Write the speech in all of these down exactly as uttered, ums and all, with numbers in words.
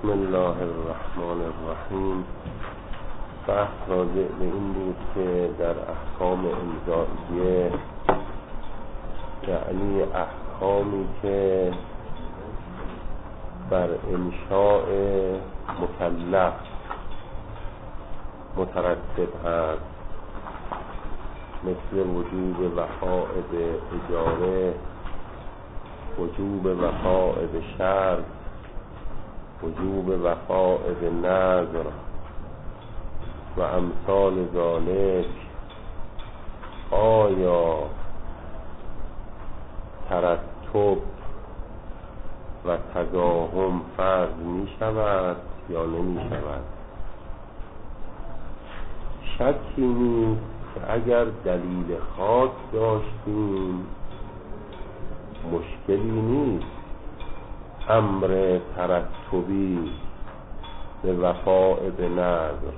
بسم الله الرحمن الرحیم. بحث راجع به این بود که در احکام امضائیه، یعنی احکامی که بر انشاء مکلف مترتب هست، مثل وجوب وقائد اجاره، وجوب وقائد شرط، وجوب وقائد نذر و امثال ذالک، آیا ترتب و تداهم فرض می شود یا نمی شود؟ شکی نیست که اگر دلیل خاص داشتیم مشکلی نیست امر ترتبی به وفاء به نذر.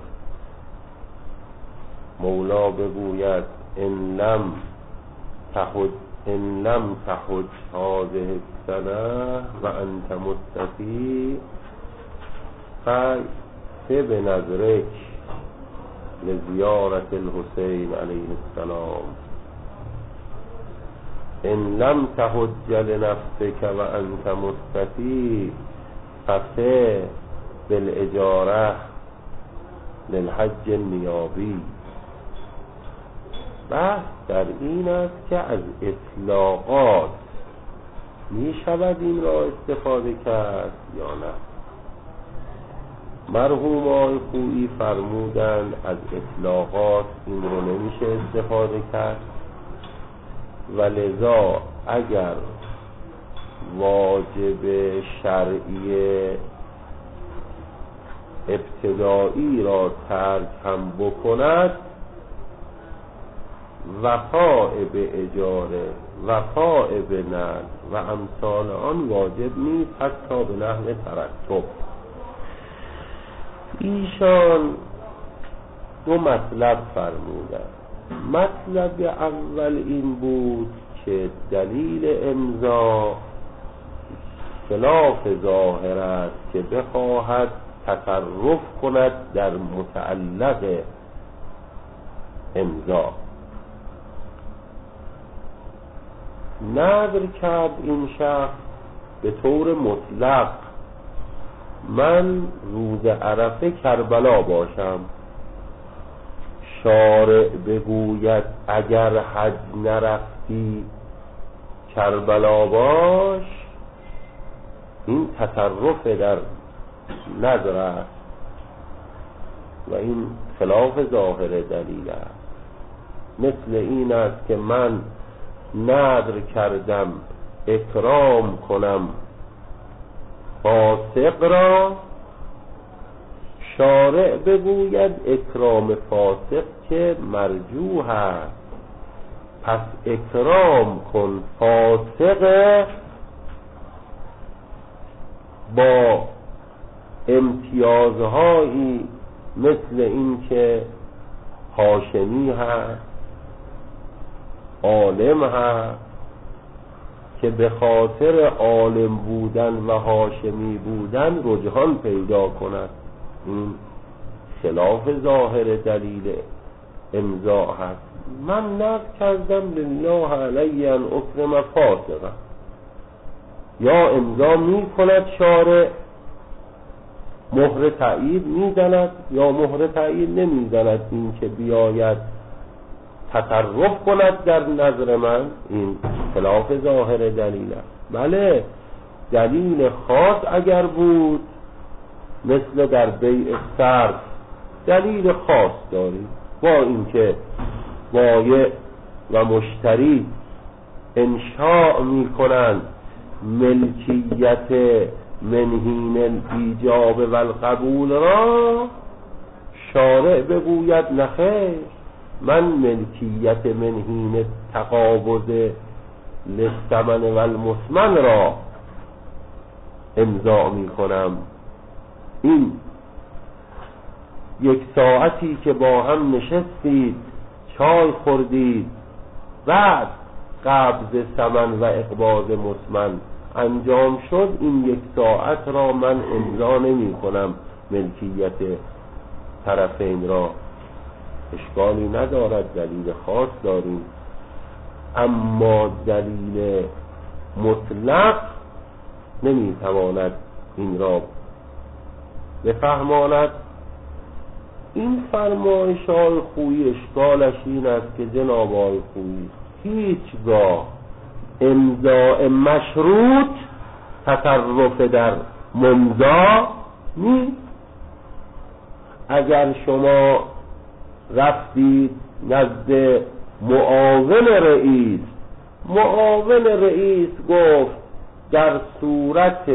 مولا بگوید ان لم تحج ان لم تحج هذه السنه و انت مستطیع فأت بنذرک لزیارة الحسین علیه السلام. ان لم تحج لنفسك و انت مستطیع فأت بالاجاره للحج النیابی. بحث در این است که از اطلاقات می شود این را استفاده کرد یا نه. مرحوم آقای خویی فرمودند از اطلاقات این رو نمیشه استفاده کرد و لذا اگر واجب شرعی ابتدایی را ترک هم بکند، وفاء به اجاره، وفاء به نذر و امثال آن واجب نیست، حتی به نحو ترتب. ایشان دو مطلب فرمودند. مطلب اول این بود که دلیل امضا خلاف ظاهر است که بخواهد تصرف کند در متعلق امضا. نذر کرد این شخص به طور مطلق من روز عرفه کربلا باشم. شارع بگوید اگر حج نرفتی کربلا باش، این تصرف در نذر است و این خلاف ظاهر دلیل است. مثل این است که من نذر کردم اکرام کنم فاسق را، شارع بگوید اکرام فاسق که مرجوح است، پس اکرام کن فاسق با امتیازهایی مثل این که هاشمی هست، عالم هست، که به خاطر عالم بودن و هاشمی بودن رجحان پیدا کند. این خلاف ظاهر دلیل امضا هست. من نذر کردم لله علی ان اکرم فاسقا، یا امضا می کند شارع، مهر تأیید می زند یا مهر تأیید نمی زند، این که بیاید تصرف کند در نظر من، این خلاف ظاهر دلیل است. بله دلیل خاص اگر بود، مثل در بیع صرف دلیل خاص داریم، با اینکه بایع و مشتری انشاء می کنند ملکیت منهین الایجاب و القبول را، شارع بگوید نخیر، من ملکیت منهین تقابض للثمن و المثمن را امضا می کنم. این یک ساعتی که با هم نشستید، چای خوردید، بعد قبض ثمن و اقباض مثمن انجام شد این یک ساعت را من امضا نمی کنم ملکیت طرفین را، اشکالی ندارد، دلیل خاص داریم. اما دلیل مطلق نمی تواند این را بفهماند. این فرمایش های خویی اشکالش این است که جناب آقای خویی هیچگاه امضاء مشروط تصرف در ممضا نیست. اگر شما رفتید نزد معاون رئیس، معاون رئیس گفت در صورت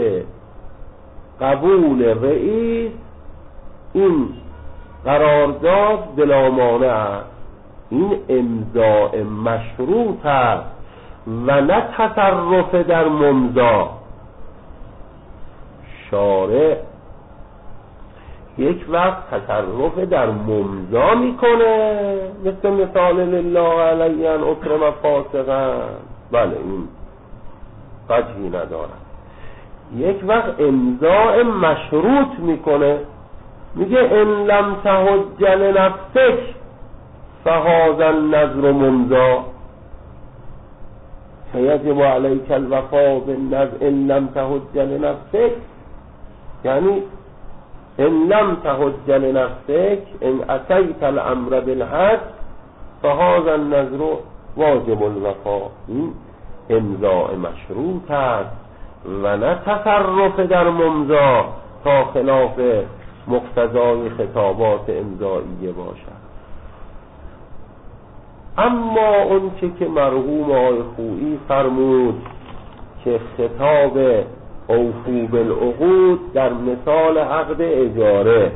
قبول رئیس این قرارداد بلا مانع است، این امضاء مشروط است و نه تصرف در ممضا. شارع یک وقت تصرف در ممضا میکنه، مثل مثال لله علی ان اکرم فاسقا، بله این وجهی نداره. یک وقت امضاء مشروط میکنه، میگه ان لم تحج لنفسک فهذا النذر ممضا فیجب علیک الوفاء بالنذر ان لم تحج لنفسک، یعنی ان لم تحج لنفسک ان اتیت الامر بالحج فهذا النذر واجب الوفاء. این امضاء مشروط است و نه تصرف در ممضا تا خلاف مقتضای خطابات امضائیه باشد. اما اون چه که مرحوم آقای خویی فرمود که خطاب اوفو بالعقود در مثال عقد اجاره،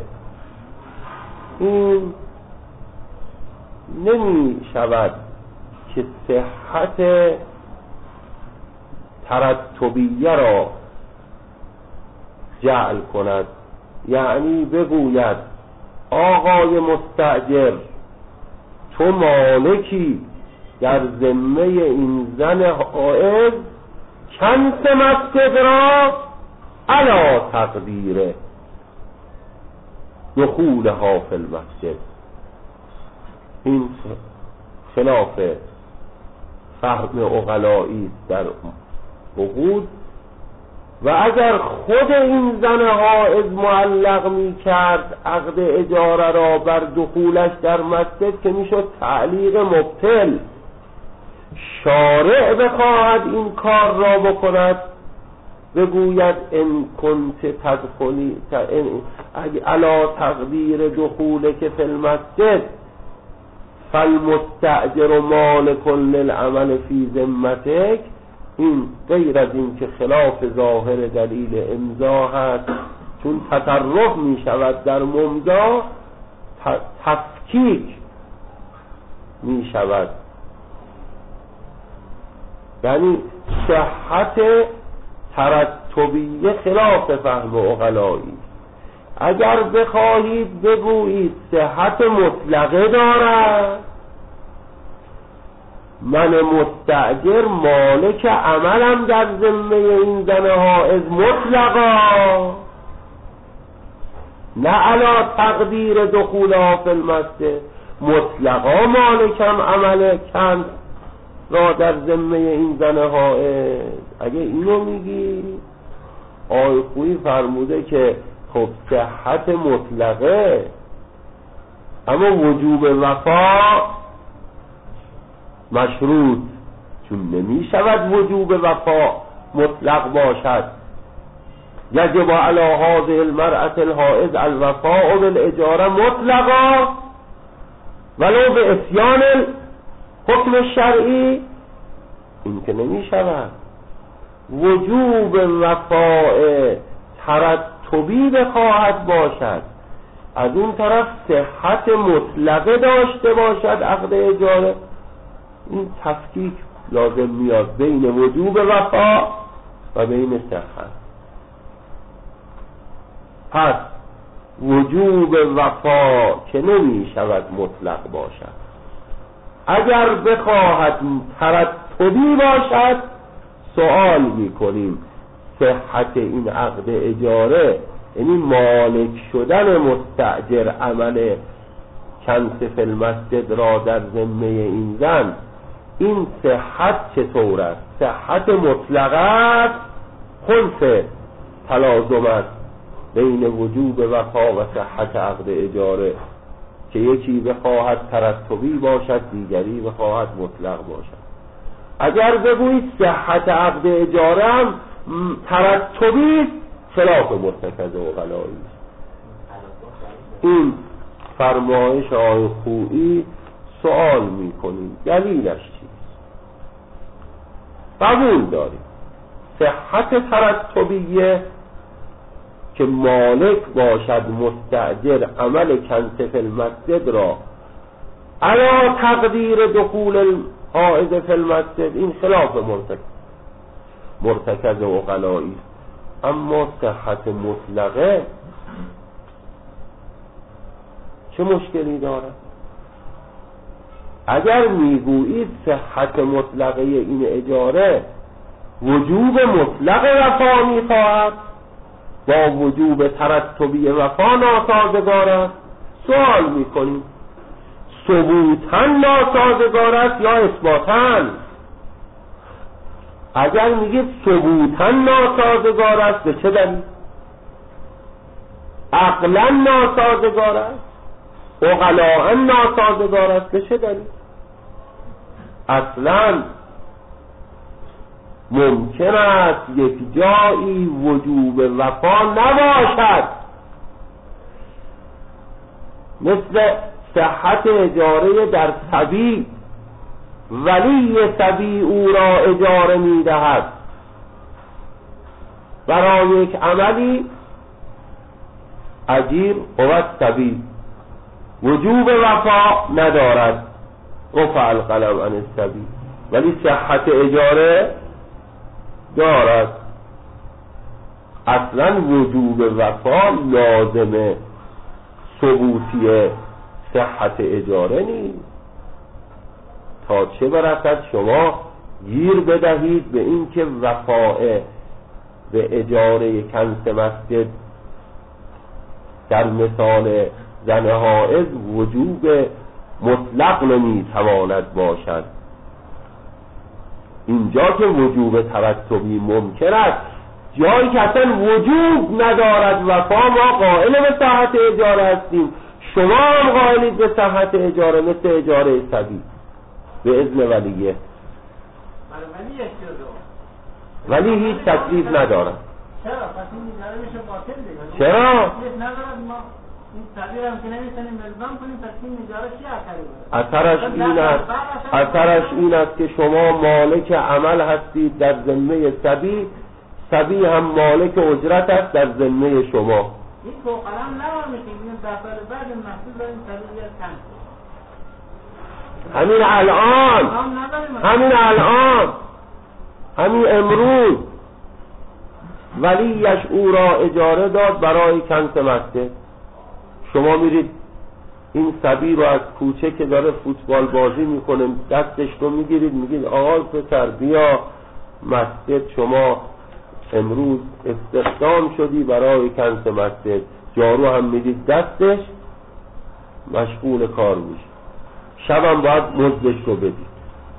این نمی شود که صحت ترتبیه را جعل کند، یعنی بگوید آقای مستأجر تو مالکی در ذمه این زن حائض کنس مسجد را علی تقدیر دخولها فی المسجد. این خلاف فهم عقلایی در عقود. و اگر خود این زن حائض معلق می کرد عقد اجاره را بر دخولش در مسجد که می شد تعلیق مبطل، شارع بخواهد این کار را بکند، بگوید ان کنت تدخلی علی تقدیر دخول که فی المسجد فالمستأجر مالک للعمل فی ذمتک، این غیر از این که خلاف ظاهر دلیل امضا هست، چون تصرف می شود در ممضا تفکیک می شود، یعنی صحت ترتبیه خلاف فهم عقلایی. اگر بخواهید بگویید صحت مطلقه دارد، من مستأجر مالک عملم در ذمه این زن حائض مطلقا، نه علی تقدیر دخولها فی المسجد، مطلقا مالکم عمل کند را در ذمه این زن حائض. اگه اینو میگی، آقای خویی فرموده که خب صحت مطلقه، اما وجوب وفا مشروط، چون نمی شود وجوب وفا مطلق باشد. یجب علی هذه المرأة الحائض الوفاء بالاجاره مطلقا ولو به اسیان حکم شرعی، این که نمی شود. وجوب وفاء ترتبی بخواهد باشد، از اون طرف صحت مطلقه داشته باشد عقد اجاره، این تفکیک لازم میاد بین وجوب وفا و بین صحت. پس وجوب وفا که نمی شود مطلق باشد، اگر بخواهد ترتبی باشد سوال میکنیم صحت این عقد اجاره، یعنی مالک شدن مستأجر عمل کنس فی المسجد را در ذمه این زن، این صحت چطور است؟ صحت مطلقه است، خلف تلازم است بین وجوب وفا و صحت عقد اجاره، که یکی بخواهد ترتبی باشد دیگری بخواهد مطلق باشد. اگر بگویید صحت عقد اجاره هم ترتبی خلاف مرتکز عقلایی است. این فرمایش آقای خویی سوال میکنیم دلیلش چیست؟ قبول داریم صحت ترتبیه که مالک باشد مستأجر عمل کنس فی المسجد را علی تقدیر دخول الحائض فی المسجد، این خلاف مرتکز مرتکز عقلایی است. اما صحت مطلقه چه مشکلی دارد؟ اگر میگویید صحت مطلقه این اجاره وجوب مطلق وفا میخواهد با وجوب ترتبی وفا ناسازگار است، سوال میکنیم ثبوتاً ناسازگار است یا اثباتاً؟ اگر میگید ثبوتاً ناسازگار است به چه دلیل؟ عقلاً ناسازگار است، عقلاً ناسازگار است به چه دلیل؟ اصلاً ممکن است یک جایی وجوب وفا نباشد، مثل صحت اجاره در صبی، ولی صبی او را اجاره میدهد برای یک عملی، اجیر قوت صبی وجوب وفا ندارد، رفع القلم عن الصبی، ولی صحت اجاره دارد. اصلا وجوب وفا لازمه ثبوتی صحت اجاره نیست، تا چه برسد شما گیر بدهید به این که وفاء به اجاره کنس مسجد در مثال زن حائض وجوب مطلق نمیتواند باشد. اینجا که وجوب ترتبی ممکن است، جایی که اصلا وجوب ندارد وفا، ما قائل به صحت اجاره هستیم، شما هم قائلید به صحت اجاره، مثل اجاره صبی به اذن ولیه، ولی هیچ تکلیف ندارد. چرا؟ پس این اجاره میشه باطل دیگه. چرا؟ ندارد، ما این تعبیر هم که نمیتونیم الزام کنیم، پس این اجاره چی اثری اثرش داره؟ این است اثرش این است که شما مالک عمل هستید در ذمه صبی، صبی هم مالک اجرت است در ذمه شما. این تو قلم نوار میشیم، این دفعه بعد محصول داریم صبی یا کن همین الان همین الان همین امروز ولیش او را اجاره داد برای کنس مسجد. شما میرید این صبی رو از کوچه که داره فوتبال بازی میکنه دستش رو میگیرید، میگید آقای پسر بیا مسجد، شما امروز استخدام شدی برای کنس مسجد، جارو هم میدید دستش، مشغول کار میشه، شبم باید مزدش رو بدید.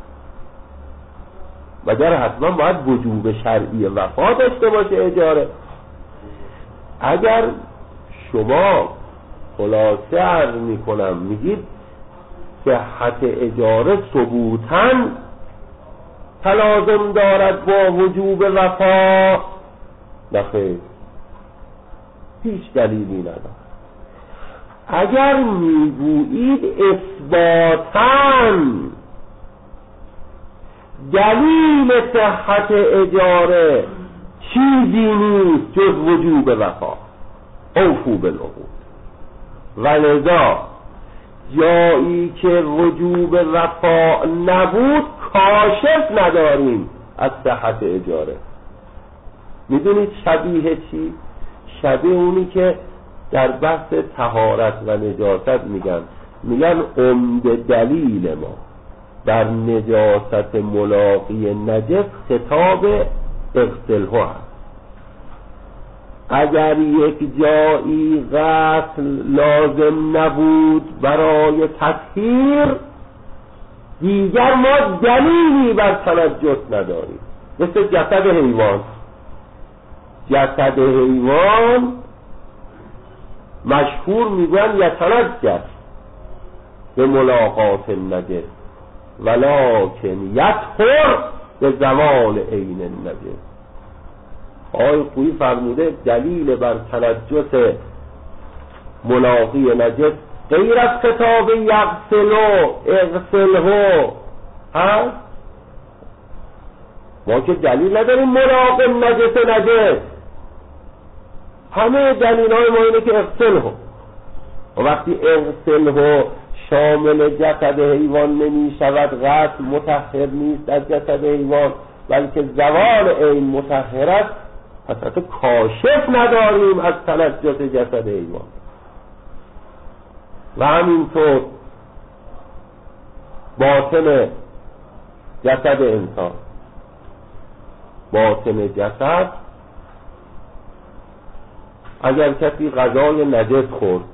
مگر حتما باید وجوب شرعی وفا داشته باشه اجاره؟ اگر شما خلاصه عرض میکنم میگید صحت اجاره ثبوتاً تلازم دارد با وجوب وفا، نخیر، هیچ دلیلی ندارد. اگر میگویید اثباتاً دلیل صحت اجاره چیزی نیست جز وجوب وفا، اوفو بالعقود، ولذا جایی که وجوب وفا نبود کاشف نداریم از صحت اجاره. میدونید شبیه چی؟ شبیه اونی که در بحث طهارت و نجاست میگن میگن عمده دلیل ما در نجاست ملاقی نجس خطاب اغسله هست. اگر یک جایی غسل لازم نبود برای تطهیر، دیگر ما دلیلی بر تنجس نداریم. مثل جسد حیوان، جسد حیوان مشهور میگن یتنجس به ملاقات النجس ولکن یطهر به زوال عین النجس. آقای خویی فرموده دلیل بر تنجس ملاقی نجس غیر از کتاب یغسلو اغسله هست. ما که دلیل نداریم ملاقی نجس نجس، همه دلیل های ما اینه که اغسله، و وقتی اغسله شامل جسد حیوان نمی شود، غسل مطهر نیست از جسد حیوان بلکه زوال عین مطهر است، پس اصلا کاشف نداریم از تنجس جسد حیوان. و همینطور باطن جسد انسان، باطن جسد اگر کسی غذای نجس خورد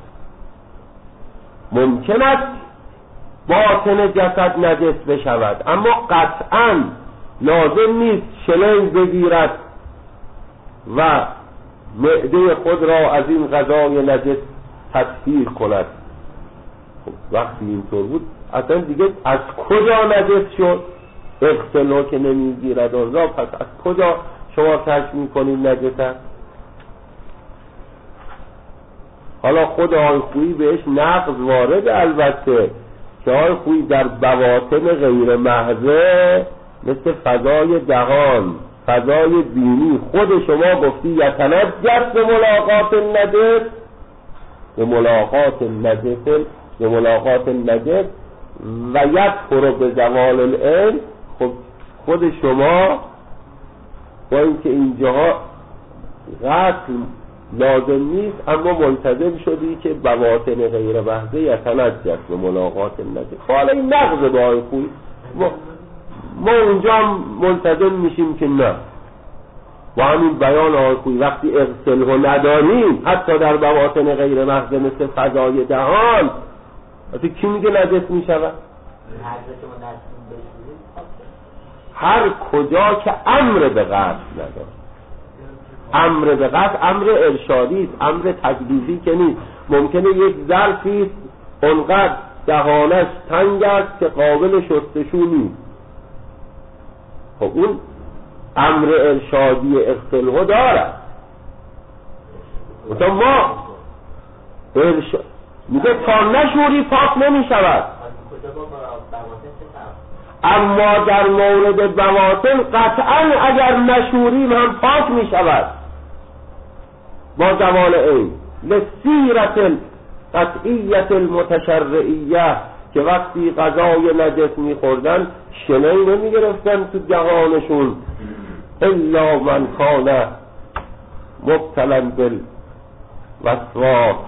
ممکن است باطن جسد نجس بشود، اما قطعاً لازم نیست شلنگ بگیرد و معده خود را از این غذای نجس تطهیر کند. خب وقتی اینطور بود اصلا دیگه از کجا نجس شد؟ اغسلو که نمیگیرد آن را، پس از کجا شما کشف میکنید نجس است؟ حالا خود آقای خویی بهش نقض وارد، البته که آقای خویی در بواطن غیر محضه مثل فضای دهان، فضای بینی، خود شما گفتی یتنجس به ملاقات النجس، به ملاقات النجس، به ملاقات النجس و یطهر به زوال العین. خب خود شما با اینکه اینجاها غسل لازم نیست اما ملتزم شدی که بواطن غیر محضه یتنجس به ملاقات النجس. حالا این نقض به آقای خویی، ما, ما اونجا ملتزم میشیم که نه، با همین بیان آقای خویی وقتی اغسله نداریم حتی در بواطن غیر محضه مثل فضای دهان، اصلا کی میگه نجس میشود؟ هر کجا که امر به غسل نداره. امر به غسل امر ارشادی است، امر تجویزی که نیست. ممکنه یک ظرفی اونقدر دهانش تنگ است که قابل شستشو نیست، خب اون امر ارشادی اغسله دارد. مثلا ما ارشاد میگه تا نشوری پاک نمی شود، اما در مورد بواطن قطعا اگر نشوریم هم پاک می شود با زوال عین. لسیرت قطعیت المتشرعیه که وقتی غذای نجس می خوردن شنی نمی گرفتن تو دهانشون الا من کان مبتلا بالوسواس.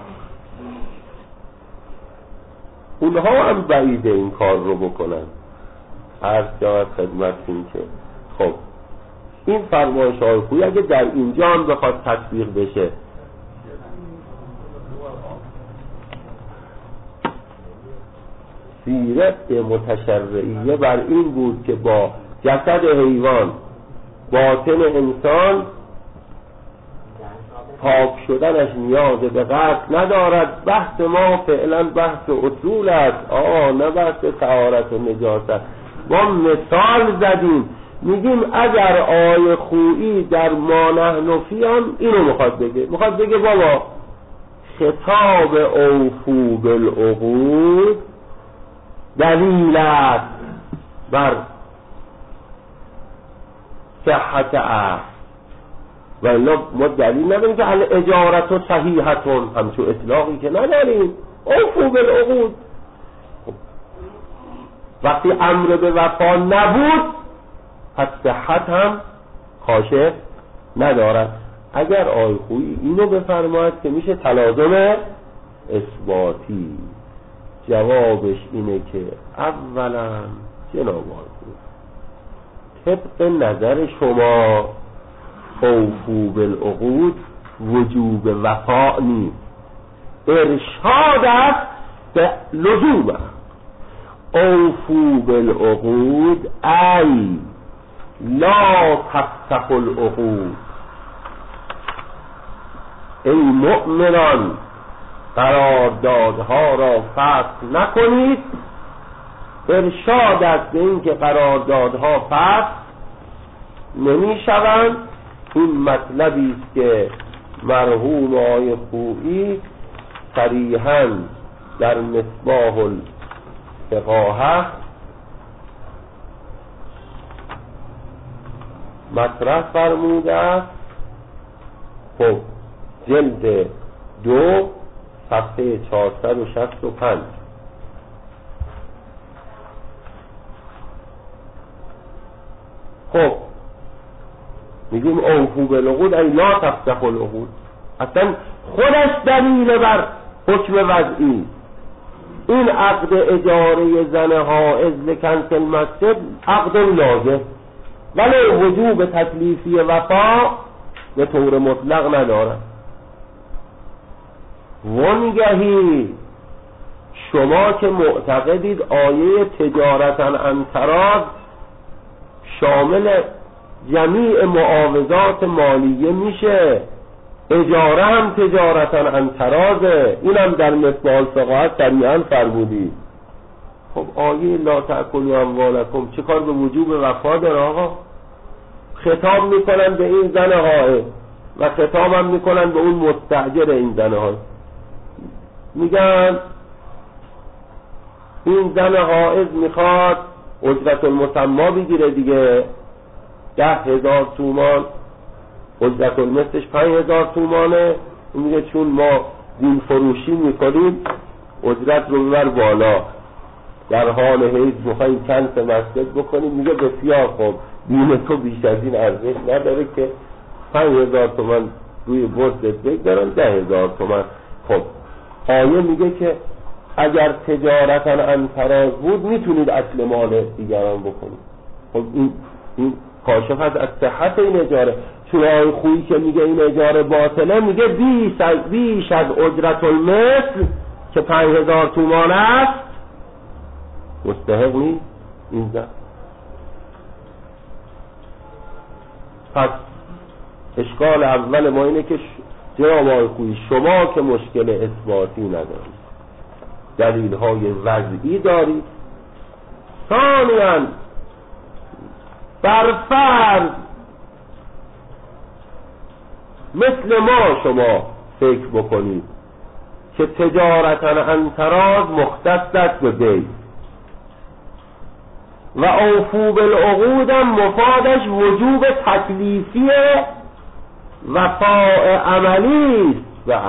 اونها هم بعیده این کار رو بکنن. هر جا خدمتتون که خب این فرمایش های خویی اگه در اینجا هم بخواد تطبیق بشه، سیرت متشرعیه بر این بود که با جسد حیوان باطن انسان پاک شدنش نیاز به غسل ندارد. بحث ما فعلا بحث اصول است، آه نه بحث طهارت و نجاست. ما مثال زدیم، میگیم اگر آیه خویی در ما نحن فیهم اینو میخواد بگه، میخواد بگه بابا خطاب اوفو بالعقود دلیل است بر صحت عهد و الا ما دلیل نداریم که حال اجارت و صحیحتون همچون اطلاقی که نداریم. اوفو بالعقود وقتی امر به وفا نبود پس صحت هم کاشف ندارد. اگر آیه خویی اینو بفرماید که میشه تلازم اثباتی، جوابش اینه که اولا جناب آیه خویی طبق نظر شما اوفو بالعقود وجوب وفا نیست، ارشاد است به لزوم. اوفو بالعقود ای لا تفسخوا العقود، ای مؤمنان قراردادها را فسخ نکنید. ارشاد است به این که قراردادها فسخ نمی شوند. این مطلبی است که مرحوم آقای خویی صریحاً در مصباح الفقاهه مطرح فرموده است. خب جلد دو صفحه چهارصد و شصت و پنج. خب میگیم اوفو بالعقود ای لا تفسخوا العقود، اصلا خودش دلیل بر حکم وضعی. این عقد اجاره زن حائض لکنس المسجد عقد لازم، ولی وجوب تکلیفی وفا به طور مطلق ندارد. وانگهی شما که معتقدید آیه تجارتا عن تراض شامل جمیع معاوضات مالیه میشه، اجاره هم تجارتا عن تراضه، اینم در مصباح الفقاهه صریحاً فرمودی. خب آیه لا تأکلوا اموالکم چه کار به وجوب وفا داره آقا؟ خطاب میکنن به این زن حائض و خطاب هم میکنن به اون مستأجر این زن حائض، میگن این زن حائض میخواد اجرت المسما بگیره دیگه، ده هزار تومان، اجرت المثلش پنج هزار تومانه. میگه چون ما دین فروشی میکنیم اجرت رو ببر بالا، در حال حیض میخواییم کنس مسجد بکنیم. میگه بسیار خوب، دین تو بیش از این ارزش نداره که پنج هزار تومان روی بردت بگذارن، ده هزار تومان. خب آیه میگه که اگر تجارتا عن تراض بود میتونید اصل مال دیگران بکنید. خب این این کاشف از صحت این اجاره. چون آیه خویی که میگه این اجاره باطله، میگه بیش از بیش از اجرت المثل که پنج هزار تومان است مستحق نیست این زن. پس اشکال اول ما اینه که جناب آقای خویی شما که مشکل اثباتی ندارید، دلیل های وضعی دارید. ثانیاً بر فرض مثل ما شما فکر بکنید که تجارتا عن تراض مختص است به بی و اوفو بالعقود هم مفادش وجوب تکلیفی وفاء عملی است. و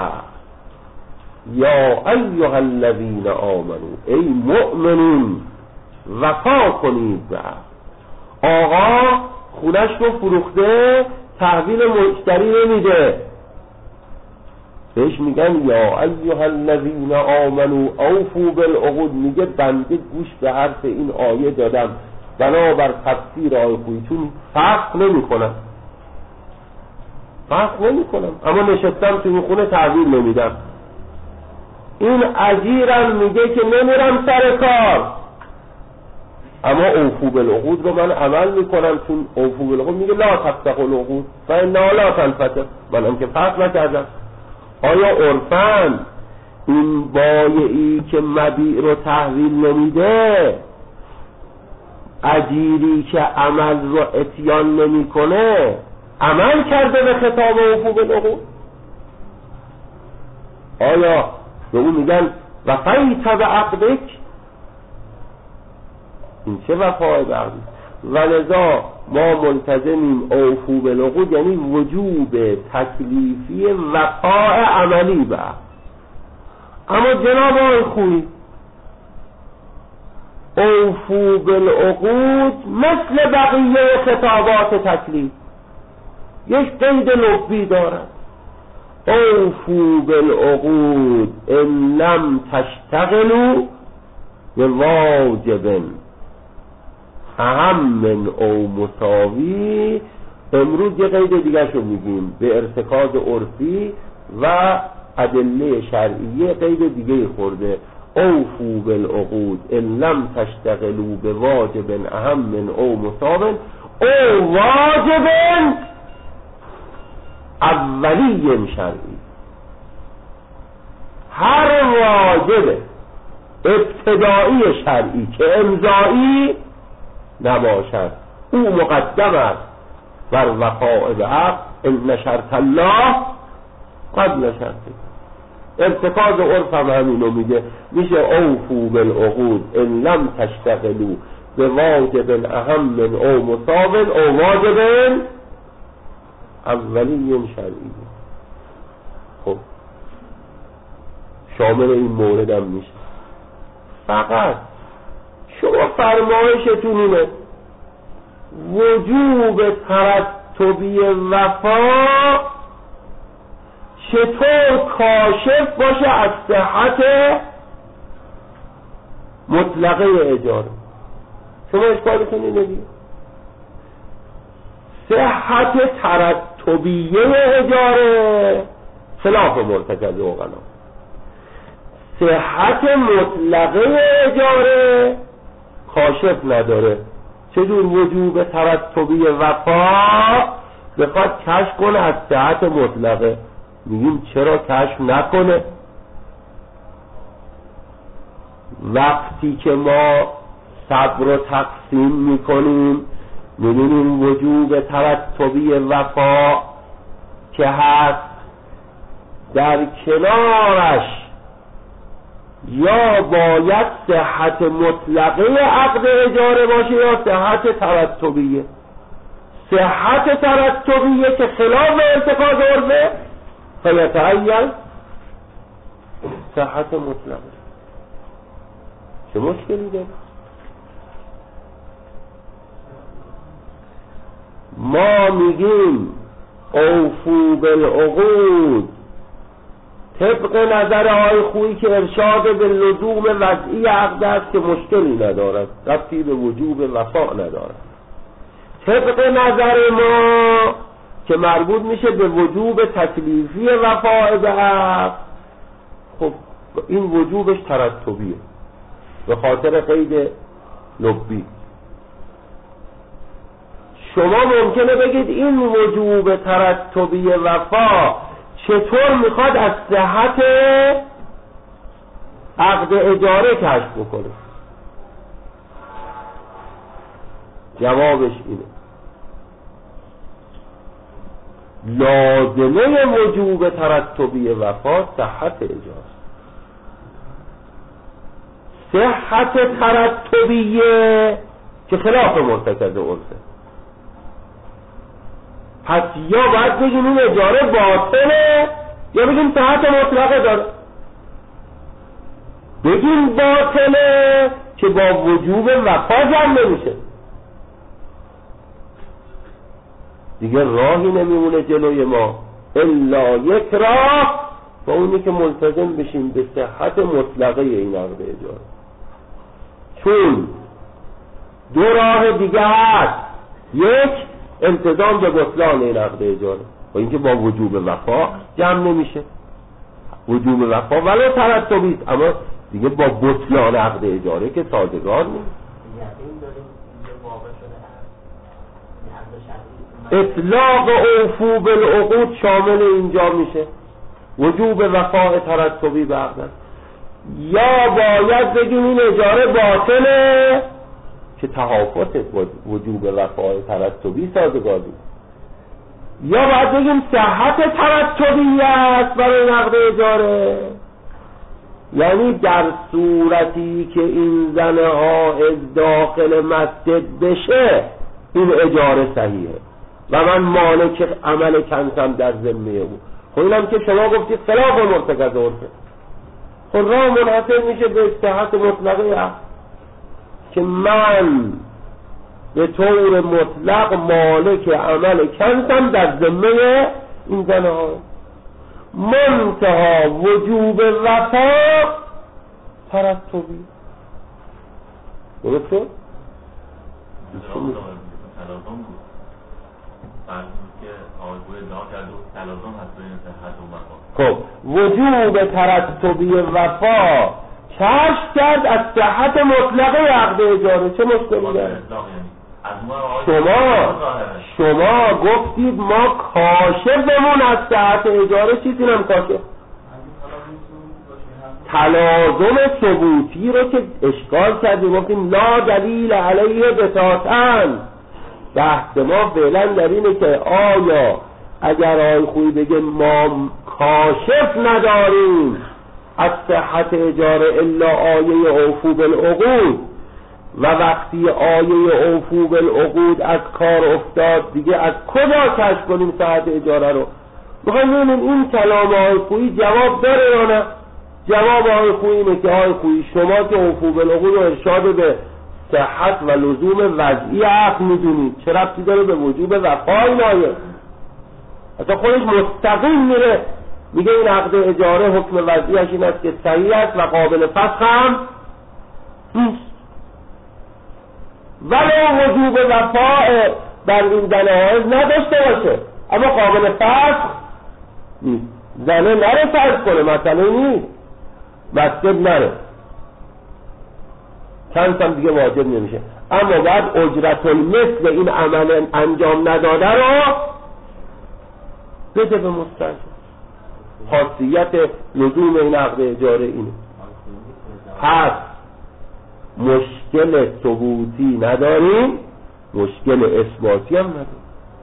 یا ایها الذین آمنوا ای مؤمنون وفا کنید. و آقا خونش رو فروخته تحویل مشتری نمیده، بهش میگن یا ایها الذین آمنوا اوفوا بالعقود. میگه بنده گوش به حرف این آیه دادم بنابر تفسیر آیه خویی، چون فرق نمی کنم فرق نمی کنم اما نشستم تو این خونه تحویل نمیدم. این اجیرم میگه که نمیرم سر کار، اما اوفو بالعقود رو من عمل میکنم، چون اوفو بالعقود میگه لا تفسخوا العقود فإنها لا تنفسخ، منم که فسخ نکردم. آیا عرفاً این بایعی که مبیع رو تحویل نمیده، اجیری که عمل رو اتیان نمیکنه، عمل کرده به خطاب اوفو بالعقود؟ آیا به اون میگن وفیت بعقدک؟ این چه وفای به عقد؟ و لذا ما ملتزمیم اوفو بالعقود یعنی وجوب تکلیفی وفای عملی به. اما جناب آقای خویی اوفو بالعقود مثل بقیه خطابات تکلیف یک قید لفظی دارد. اوفو بالعقود ان لم تشتغلوا بواجب اهم او مساوی امروز یه قید دیگه شو میگیم به ارتکاز عرفی و ادله شرعیه قید دیگه خورده اوفو بالعقود ان لم تشتغلوا بواجب اهم من او مصاب او واجب اولی شرعی. هر واجب ابتدایی شرعی که امضایی نباشد او مقدم است بر وفاء به عقد ان شرط الله قبل شرطه. ارتکاز عرف هم همینو میگه، میشه اوفو بالعقود ان لم تشتغلوا به واجب اهم من او مصاب او واجب اولی شرعی. خب شامل این مورد هم میشه. فقط شما فرمایشتون اینه وجوب ترتبی وفا چطور کاشف باشه از صحت مطلقه اجاره. شما اشکالتون اینه دیگه صحت ترتبیه اجاره خلاف مرتکز عقلا، صحت مطلقه اجاره کاشف نداره. چجور وجوب ترتبی وفا بخواد کشف کنه از صحت مطلقه؟ میگیم چرا کشف نکنه؟ وقتی که ما صبر رو تقسیم میکنیم میدونیم وجوب ترتبی وفا که هست در کنارش یا باید صحت مطلقه عقد اجاره باشه یا صحت ترتبیه. صحت ترتبیه که خلاف ارتکاز عرفه فیتعین صحت مطلقه. چه مشکلی داره؟ ما میگیم اوفو بالعقود طبق نظر آقای خویی که ارشاد به لزوم وضعی عقد است که مشکلی ندارد، ربطی به وجوب وفا ندارد. طبق نظر ما که مربوط میشه به وجوب تکلیفی وفا به عقد، خب این وجوبش ترتبیه به خاطر قید لبی. شما ممکنه بگید این وجوب ترتبی وفا چطور میخواد از صحت عقد اجاره کشف بکنه؟ جوابش اینه لازمه وجوب ترتبی وفا صحت اجاره. صحت ترتبیه که خلاف مرتکز عرفه. پس یا باید بگیم این اجاره باطله یا بگیم صحت مطلقه داره. بگیم باطله که با وجوب وفا جمع نمیشه دیگه، راهی نمیمونه جلوی ما الا یک راه و اونی که ملتزم بشیم به صحت مطلقه این عقد اجاره. چون دو راه دیگه هست، یک التزام به بطلان این عقد اجاره و اینکه با وجوب وفا جمع نمیشه. وجوب وفا ولو ترتبی است اما دیگه با بطلان عقد اجاره که سازگار نیست. اطلاق اوفو بالعقود شامل اینجا میشه وجوب وفا ترتبی به عقد. یا باید بگیم این اجاره باطله که تحافظ وجوب وفای ترتبی سازگار بود، یا باید بگیم صحت ترتبی است برای نقد اجاره، یعنی در صورتی که این زن حائض داخل مسجد بشه این اجاره صحیحه و من مالک عمل کنسم در ذمه او. خب اینم که شما گفتید خلاف مرتکز عرفه، خب راه منحصر میشه به صحت مطلقه عقد که من به طور مطلق مالک عمل کنسم در ذمه این زن ها. منتها وجوب وفا ترتبی. درسته؟ که آقای ادعا کرده و تلازم هست بین صحت و وفا. خب وجوب ترتبی وفا کشف کرد از صحت مطلقه عقد اجاره. چه مشکلی داره؟ شما شما گفتید ما کاشفمون از صحت اجاره چیزی نم کاشف. تلازم ثبوتی رو که اشکال کردیم گفتیم لا دلیل علیه بتاتن. بحث ما فعلا در اینه که آیا اگر آقای خویی بگه ما کاشف نداریم از صحت اجاره الا آیه اوفو بالعقود و وقتی آیه اوفو بالعقود از کار افتاد دیگه از کجا کشف کنیم صحت اجاره رو؟ میخوایم ببینیم این کلام آقای خویی جواب داره یا نه. جواب آقای خویی اینه که آقای خویی شما که اوفو بالعقود رو ارشاد به صحت و لزوم وضعی عقد میدونید، چه ربطی داره به وجوب وفا این آیه؟ اصلا خودش مستقیم میره میگه این عقد اجاره حکم وضعیش این است که صحیح است و قابل فسخ هم نیست. ولو وجوب وفا در این دلایل نداشته باشه اما قابل فسخ نیست. زنه نره فرض کنه مثلا نیست مسجد نره چند هم دیگه واجب نمیشه، اما بعد اجرت المثل این عمل انجام نداده رو بده به مستاجر. خاصیت لزوم این عقد اجاره اینه. پس مشکل ثبوتی نداریم، مشکل اثباتی هم نداریم.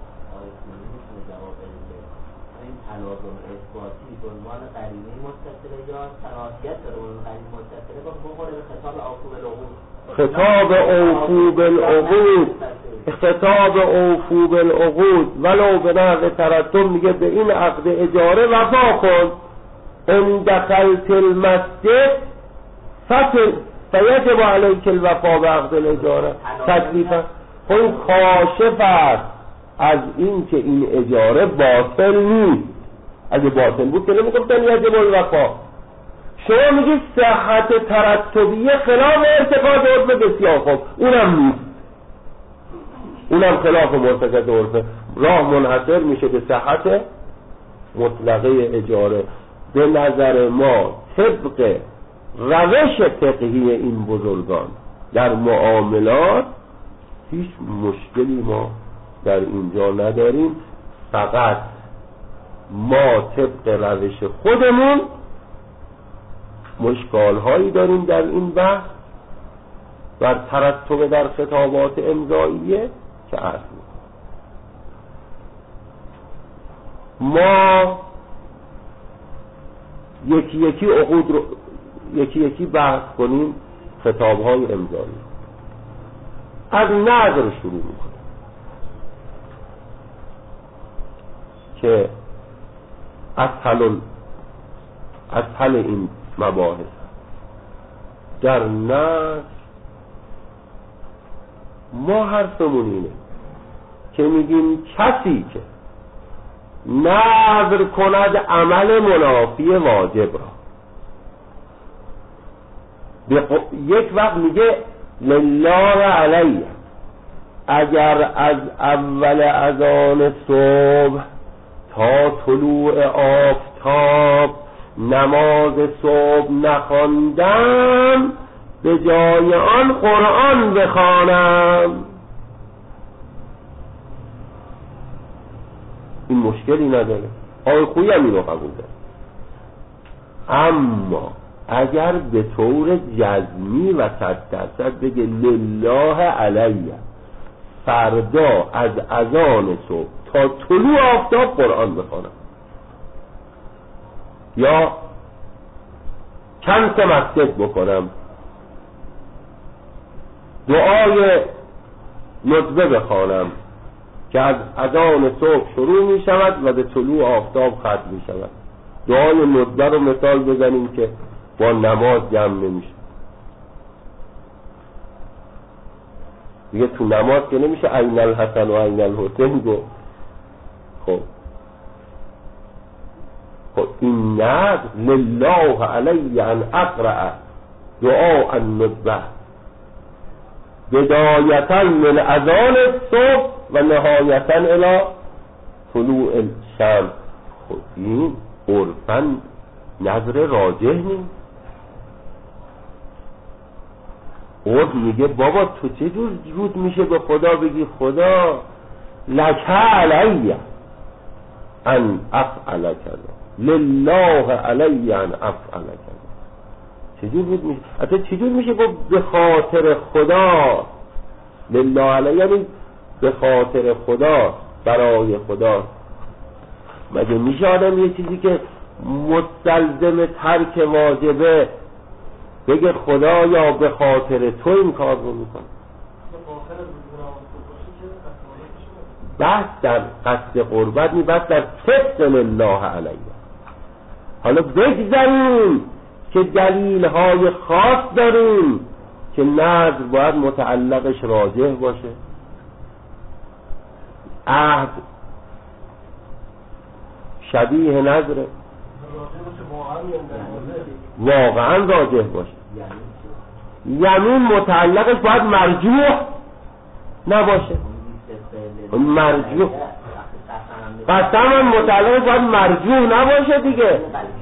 این تلازم اثباتی به عنوان قرینه متصله یا صلاحیت داره به عنوان قرینه متصله با بخوره به خطاب اوفو بالعقود. خطاب اوفو بالعقود خطاب اوفو بالعقود ولو به نحو ترتب میگه به این عقد اجاره وفا کن. ان دخلت المسجد فتل فیجب علیک الوفا به عقد الاجاره تکلیفا. خب این کاشف است از این که این اجاره باطل نیست. اگه باطل بود که نمیگفتن یجب الوفا. شما میگید صحت ترتبیه خلاف ارتقاد عرف بسیار خوب، اونم نیست، اونم خلاف مرتقد عرف. راه منحصر میشه به صحت مطلقه اجاره. به نظر ما طبق روش فقهی این بزرگان در معاملات هیچ مشکلی ما در اینجا نداریم، فقط ما طبق روش خودمون مشکال هایی داریم در این بحث و ترتب در خطابات امضاییه که عرض ما یکی یکی عقود رو یکی یکی بحث کنیم. خطاب های امضایی از نظر شروع میکنیم که اسهل اسهل این مباحث در نظر ما حرفمون اینه که میگیم کسی که نظر کند عمل منافی واجب را یک وقت میگه لله علیه، اگر از اول اذان صبح تا طلوع آفتاب نماز صبح نخواندم به جای آن قرآن بخوانم. این مشکلی نداره، آقای خویی هم اینو قبول داره. اما اگر به طور جزمی و صد درصد بگه لله علیه فردا از اذان صبح تا طلوع آفتاب قرآن بخوانم یا چند تا مسجد بکنم، دعای ندبه بخوانم که از اذان صبح شروع می شود و به طلوع آفتاب ختم می شود. دعای ندبه رو مثال بزنیم که با نماز جمع نمیشه دیگه، تو نماز که نمیشه عین الحسن و عین الحسین گو. خب خب این نظر لله علی ان اقرأ دعاء الندبه بدایتا من اذان الصبح و نهایتا الى طلوع شمس. خب این عرفاً نظر راجح نیست. عرف میگه بابا تو چه جور جود میشه به خدا بگی خدا لکه علیه ان افعل کذا، لله علی ان افعل کذا. چجور بود میشه؟ حتی چجور میشه گفت به خاطر خدا؟ لله علی یعنی به خاطر خدا، برای خدا. مگه میشه آدم یه چیزی که مستلزم ترک واجبه بگه خدا یا به خاطر تو این کار رو میکنه؟ بحث در قصد قربت نی، بحث در صدق لله علیه. حالا بگذاریم که دلیل های خاص داریم که نظر باید متعلقش راجح باشه، عهد شبیه نظره، واقعا راجح باشه. یمین متعلقش باید مرجوح نباشه، مرجوح قسم هم متعلقش باید مرجوح نباشه دیگه.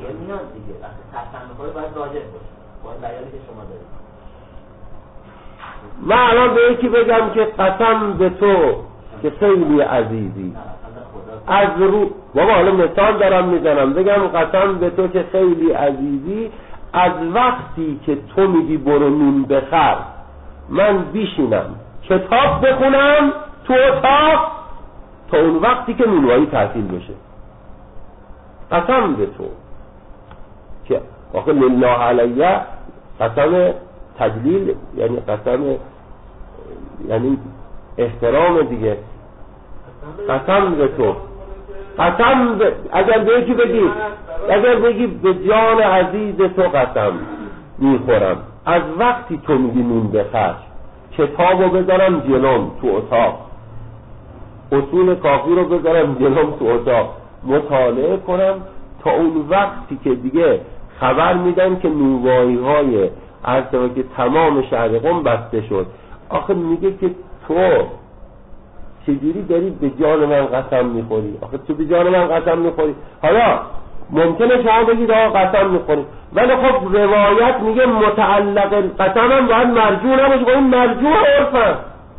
من الان به یکی بگم که قسم به تو که خیلی عزیزی از رو، بابا حالا مثال دارم میزنم، بگم قسم به تو که خیلی عزیزی از وقتی که تو میگی برو نون بخر من بیشینم کتاب بخونم تو اتاق تا اون وقتی که نونوایی تعطیل بشه. قسم به تو که آخه لله علیه قسم تجلیل، یعنی قسم یعنی احترام دیگه. قسم به تو، قسم ب... اگر به یکی بگی اگر بگی به جان عزیز تو قسم میخورم از وقتی تو میگی نون بخر کتابو بذارم جلوم تو اتاق، اصول کافی رو بذارم جلوم تو اتاق مطالعه کنم تا اون وقتی که دیگه خبر میدن که نونوایی های عرضه که تمام شهر قم بسته شد. آخه میگه که تو چجوری داری به جان من قسم میخوری؟ آخه تو به جان من قسم میخوری. حالا ممکنه شما بگید آقا قسم میخوری، ولی خب روایت میگه متعلق قسم هم باید مرجوع نباشه. خب این مرجوع عرفه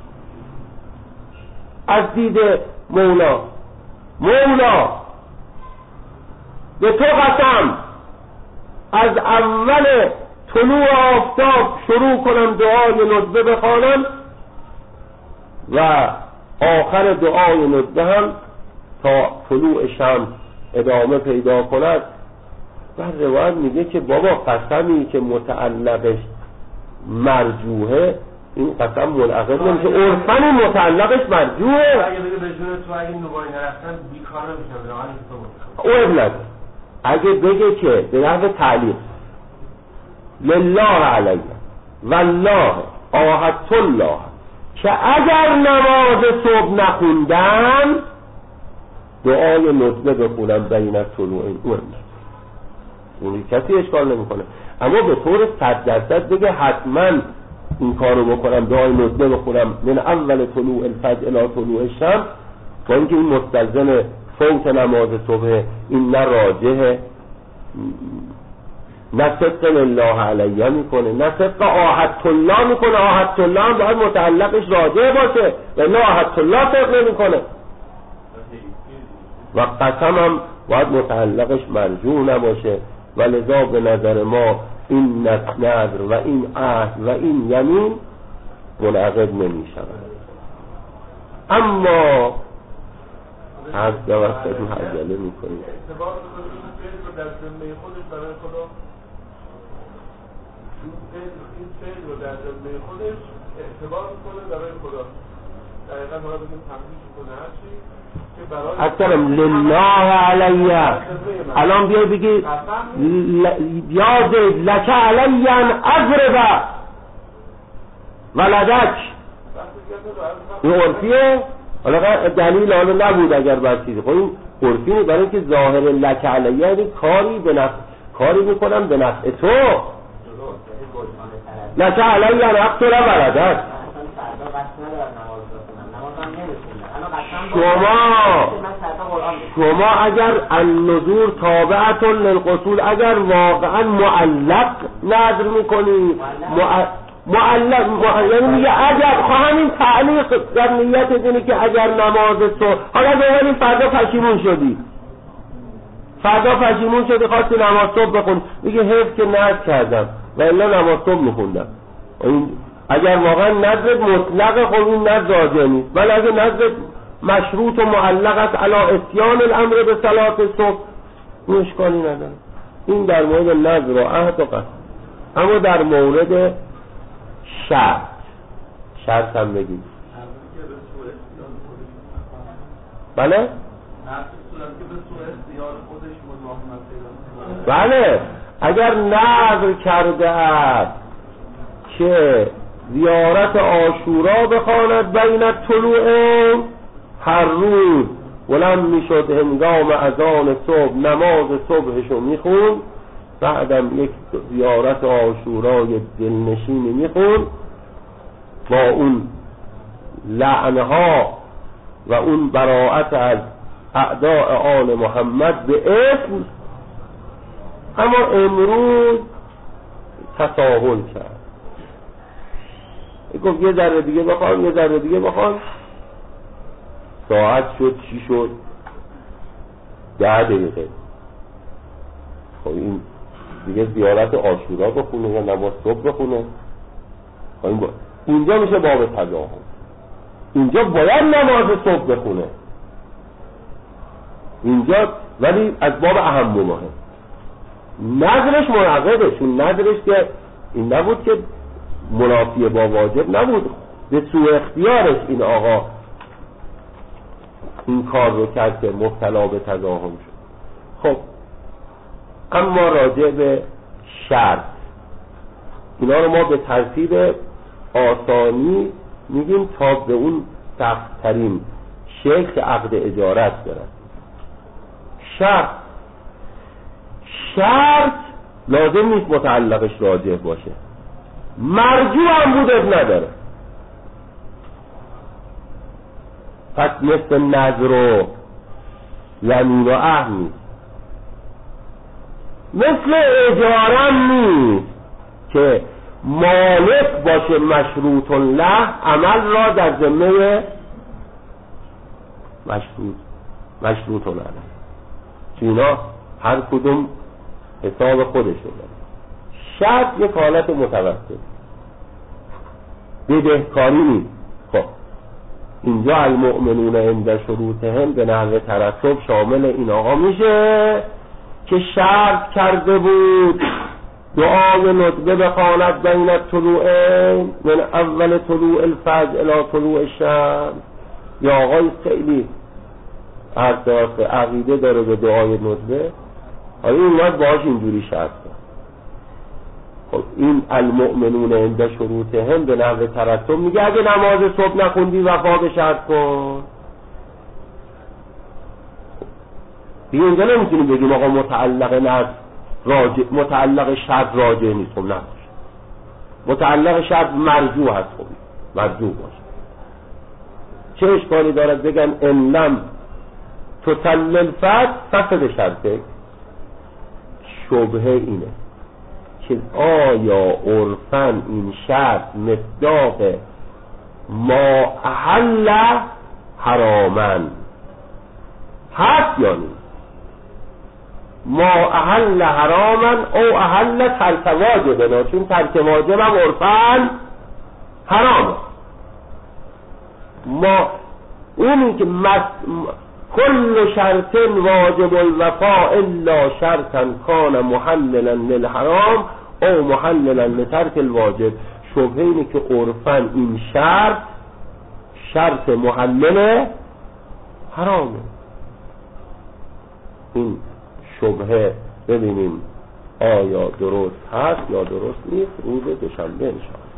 از دید مولا. مولا به تو قسم از اول طلوع آفتاب شروع کنم دعای ندبه بخوانم و آخر دعای ندبه هم تا طلوع شمس ادامه پیدا کند. و روایت میگه که بابا قسمی که متعلقش مرجوحه این قسم منعقد نمیشه، عرفاً متعلقش مرجوحه. اگه بگه به جون تو اگه نوبایی نرفتن بیکار نمیشن روانی که تو او ابنده اگه بگه که به نحو تعلیق لله علیه والله آهدت الله که اگر نماز صبح نخوندن دعای ندبه بخونن بین طلوع این اون اونی کسی اشکال نمیکنه. اما به طور صد درصد بگه حتما این کارو بکنم دعای ندبه بخونم من اول طلوع الفجر الی طلوع الشمس، با اینکه این مستلزم فوت نماز صبح، این نه راجحه نه صدق لله علیه میکنه نه صدق آهدت الله میکنه. آهدت الله هم باید متعلقش راجع باشه و نه آهدت الله صدق نمیکنه و قسم هم باید متعلقش مرجوع نباشه. و لذا به نظر ما این نظر و این عهد و این یمین منعقد نمیشود. اما از دوستتون عجله میکنید اعتبار رو در ذمه خودش برای خدا، این فعل رو در ذمه خودش اعتبار میکنه برای خدا. دقیقا ما بگیم تمثیل کنه هرچی که برای اکثرم لله علیه. الان بیای بگی یا زید لکه علی ان اضرب ولدک، این عرفیه. حالا دلیل حالا نبود اگر برسیده، خب این عرفی نیست، برای اینکه ظاهر لکه علیه یعنی کاری به نفع کاری میکنم به نفع تو. لکه علی ان اقتل ولدک شما شما اگر النذور تابعتون للقصول، اگر واقعا معلق نظر میکنی معلق یعنی میگه اگر همین تعلیق در نیت اینه که اگر نماز صبح، حالا ببینید فردا پشیمون شدی فردا پشیمون شدی خواستی نماز صبح بخون، میگه حیف که نذر کردم و الا نماز صبح میخوندم. اگر واقعا نذر مطلق خب این نذر راجع نیست، ولی اگه نذر مشروط و معلق است علی اتیان الامر به صلات صبح این اشکالی نداره. این در مورد نذر و عهد و قسم. اما در مورد شرط شرط هم بگید. بله؟ بله اگر نذر کرده است که زیارت عاشورا بخواند بین طلوع هر روز بلند میشد هنگام اذان صبح نماز صبحشو میخون، بعدم یک زیارت عاشورای دلنشینی میخون با اون لعنها و اون براءت از اعداء آل محمد به اسم. اما امروز تساهل کرد، گفت یه ذره دیگه بخوام یه ذره دیگه بخوام. ساعت شد چی شد؟ ده دقیقه. خب این دیگه زیارت عاشورا بخونه یا نماز صبح بخونه؟ با... اینجا میشه باب تضاهم، اینجا باید نماز صبح بخونه اینجا، ولی از باب اهم و مهم. نظرش منعقده، چون نظرش که این نبود که منافی با واجب نبود، به سوء اختیارش این آقا این کار رو کرد که مبتلا به تضاهم شد. خب اما راجع به شرط، اینا رو ما به ترتیب آسانی میگیم تا به اون سخت‌ترین شکل عقد اجارت برد. شرط شرط لازم نیست متعلقش راجع باشه، مرجوع هم بود اب نداره. پس مثل نذر و یمین و عهد نیست، مثل اجاره نیست که مالک باشه مشروط له عمل را در ذمه مشروط مشروط له، اینا هر کدوم حساب خودش داره. شرط یک حالت متوسط، بدهکاری نیست. خب اینجا المؤمنون عند شروطهم به نحو ترتب شامل این آقا میشه که شرط کرده بود دعای ندبه بخواند بین طلوع من اول طلوع الفجر الى طلوع الشمس. یا آقای خیلی اساس عقیده داره به دعای ندبه، آیا این باید باش اینجوری شرط کنه؟ خب این المؤمنون عند شروطهم به نحو ترتب میگه اگه نماز صبح نخوندی وفا به شرط کن. دیگه اینجا نمیتونیم بگیم آقا متعلق نص راجع، متعلق شرط راجع نیست. خب نباشه، متعلق شرط مرجوع هست. خب مرجوع باشه. چه اشکالی دارد بگن ان لم تسلل فت فسد شرطه؟ شبهه اینه که آیا عرفاً این شرط مصداق ما احل حرامن هست یا نیست؟ ما احل حرامن او احل ترک واجبه، چون ترک واجب هم عرفاً حرامه. ما اونی که مس... کل شرط واجب الوفا الا شرطا کان محللا للحرام او محللا لترک الواجب، شبهه اینه که عرفاً این شرط شرط محلل حرامه. این شبهه ببینیم آیا درست هست یا درست نیست روز دوشنبه انشاءالله.